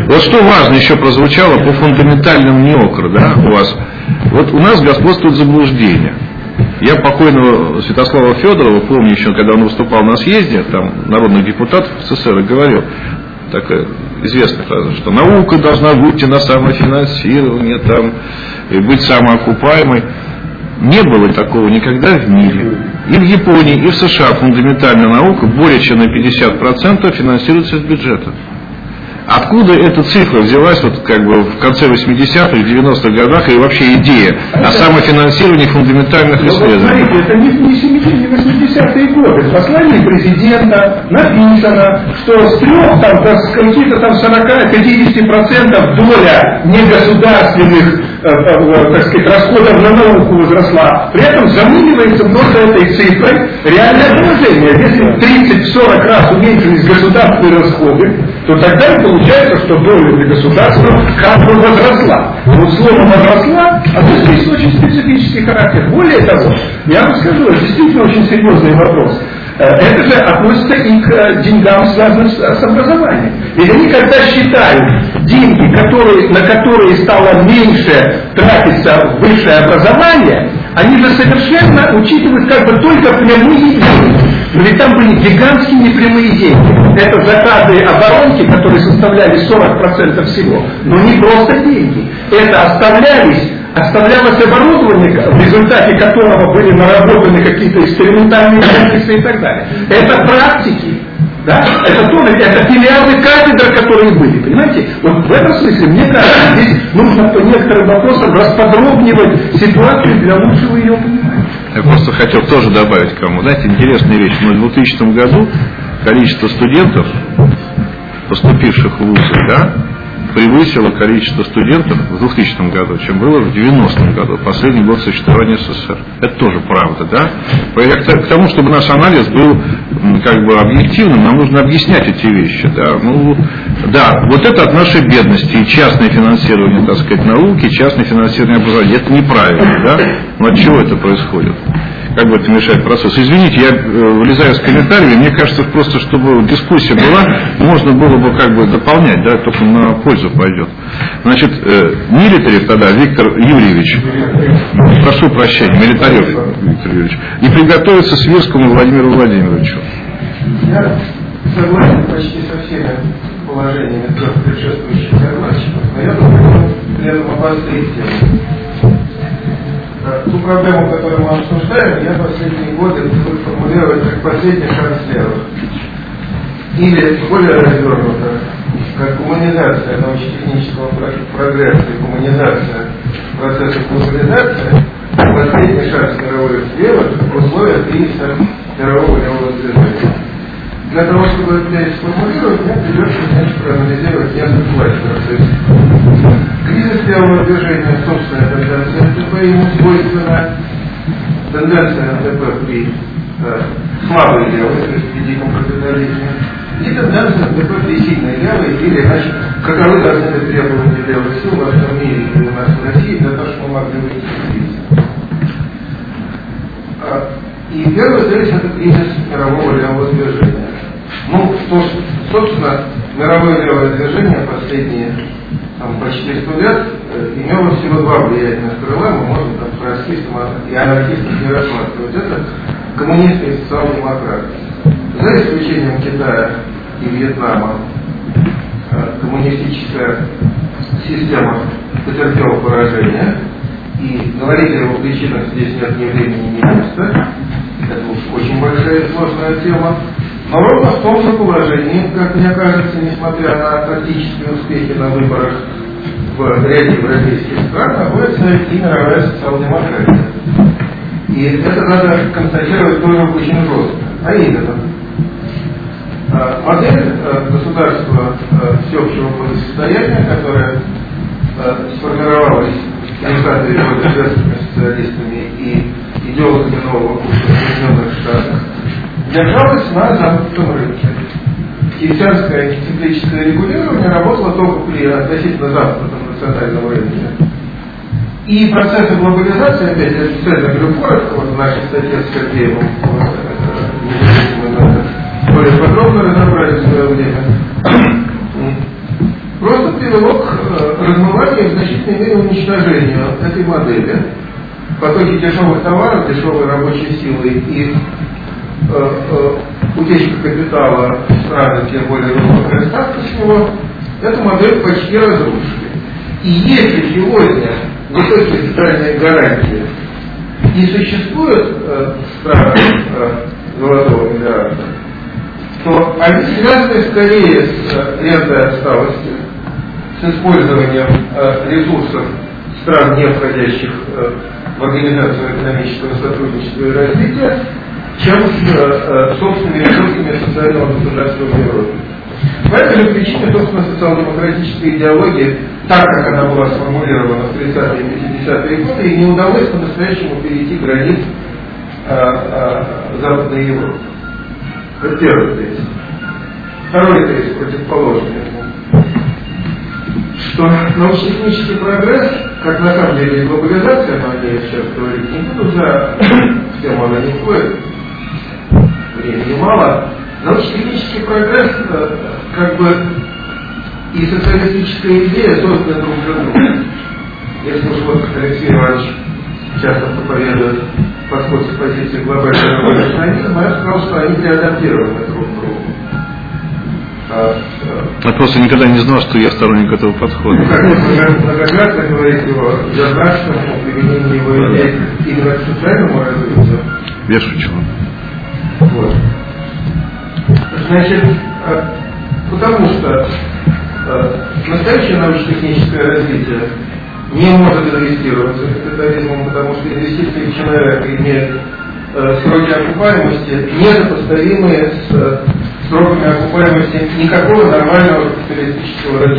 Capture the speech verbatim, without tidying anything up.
Вот что важно еще прозвучало по фундаментальным НИОКР, да, у вас. Вот у нас господствует заблуждение. Я покойного Святослава Федорова помню еще, когда он выступал на съезде, там, народных депутатов СССР, говорил, такая известная фраза, что наука должна выйти на самофинансирование, там, и быть самоокупаемой. Не было такого никогда в мире. И в Японии, и в США фундаментальная наука более чем на пятьдесят процентов финансируется из бюджета. Откуда эта цифра взялась вот как бы в конце восьмидесятых, девяностых годах и вообще идея о самофинансировании фундаментальных исследований? Смотрите, это не, не семидесятые, не восьмидесятые годы. В послании президента написано, что с трех там, до каких-то там сорока-пятидесяти процентов доля негосударственных э, э, так сказать, расходов на науку возросла. При этом замыливается просто этой цифрой реальное положение. Если тридцать-сорок раз уменьшились государственные расходы, то тогда и получается, что доля для государства как бы возросла. Вот слово возросла, а то здесь очень специфический характер. Более того, я вам скажу, это действительно очень серьезный вопрос. Это же относится и к деньгам, связанным с, с образованием. Ведь они, когда считают деньги, которые, на которые стало меньше тратиться высшее образование, они же совершенно учитывают как бы только прямые деньги. Но ведь там были гигантские непрямые деньги. Это заказы оборонки, которые составляли сорок процентов всего. Но не просто деньги. Это оставлялись, оставлялось оборудование, в результате которого были наработаны какие-то экспериментальные комплексы и так далее. Это практики. Да? Это тоже, это филиалы кафедр, которые были, понимаете? Вот в этом смысле, мне кажется, здесь нужно по некоторым вопросам расподробнивать ситуацию для лучшего ее понимания. Я просто хотел тоже добавить к вам. Знаете, интересная вещь. В двухтысячном году количество студентов, поступивших в вузы, да, превысило количество студентов в двухтысячном году, чем было в девяностом году, последний год существования СССР. Это тоже правда, да? К тому, чтобы наш анализ был как бы объективным, нам нужно объяснять эти вещи, да? Ну, да, вот это от нашей бедности и частное финансирование, так сказать, науки, частное финансирование образования. Это неправильно, да? Но от чего это происходит? Как бы это мешает процессу? Извините, я э, влезаю с комментариями. Мне кажется, просто чтобы дискуссия была, можно было бы как бы дополнять, да, только на пользу пойдет. Значит, э, Милитарев тогда, Виктор Юрьевич, прошу прощения, Милитарев Виктор Юрьевич, и приготовиться Свирскому Владимиру Владимировичу. Я согласен почти со всеми положениями трех предшествующих докладчиков, но я думаю, для этого обострить тему. Ту проблему, которую мы обсуждаем, я последние годы буду формулировать как последний шанс левых. Или более развернуто, как гуманизация научно-технического прогресса и гуманизация процесса глобализации, последний шанс мировых левых в условиях кризиса мирового левого движения. Для того, чтобы это сформулировать, мне придется, значит, проанализировать несколько факторов. То есть кризис левого движения, собственная тенденция эн тэ пэ, ему свойственна тенденция эн тэ пэ при э, слабой левой, то есть при диком капитализме, и тенденция эн тэ пэ при сильной левой, или иначе, каковы должны быть требования левых сил во всем мире и у нас в России, для того, чтобы мы могли выйти из кризиса. И первый кризис — это кризис мирового левого движения. Ну, то, собственно, мировое левое движение последние там, почти сто лет э, имело всего два влиятельных крыла, мы можем там троцкистам и анархистам не рассматривать. Это коммунисты и социал-демократы. За исключением Китая и Вьетнама э, коммунистическая система потерпела поражение, и говорить о его причинах здесь нет ни времени, ни места. Это уж очень большая и сложная тема. Но ровно в том же положении, как мне кажется, несмотря на тактические успехи на выборах в ряде европейских стран, находится и мировая социал-демократия. И это надо констатировать тоже очень жестко. А именно, модель государства всеобщего благосостояния, которая сформировалась в тридцатые годы советскими социалистами и идеологами нового курса в Соединенных Штатах, держалась на замкнутом рынке. Кейнсианское циклическое регулирование работало только при относительно замкнутом национальном рынке. И процессы глобализации, опять же, цельно говорю коротко, вот в нашей статье с Сергеевым более подробно разобрали в свое время, просто размыванию, в значительной мере уничтожению этой модели. Потоки дешевых товаров, дешевой рабочей силы и э, э, утечка капитала в страны, тем более высокая ставка с него, эту модель почти разрушили. И если сегодня высокие социальные гарантии не существуют э, в странах э, золотого миллиарда, то они связаны скорее с э, рентой отсталости, с использованием э, ресурсов стран, не входящих э, в Организацию экономического сотрудничества и развития, чем с э, собственными ресурсами социального государства в Европе. По этой же причине, собственно, социал-демократическая идеология, так как она была сформулирована в тридцатые и пятидесятые годы, и не удалось по-настоящему перейти границ э, э, Западной Европы. Это первый тезис. Второй тезис противоположный. Что научно-технический прогресс, как на самом деле и глобализация, но о ней сейчас говорить не буду, за тему она не входит, времени мало. Научно-технический прогресс, как бы и социалистическая идея созданы друг для друга. Если уж вот Алексей Иванович часто проповедует подход с позиции глобального национализма, я сказал, что они переадаптированы друг к другу. Я просто никогда не знал, что я сторонник этого подхода. Ну, как многократно говорит его государственному применению его идей именно к социальному развитию. Я шучу. Вот. Значит, потому что настоящее научно-техническое развитие не может инвестироваться капитализмом, потому что инвестиции в человека имеют сроки окупаемости, несопоставимые с сроками окупаемости никакого нормального капиталистического развития.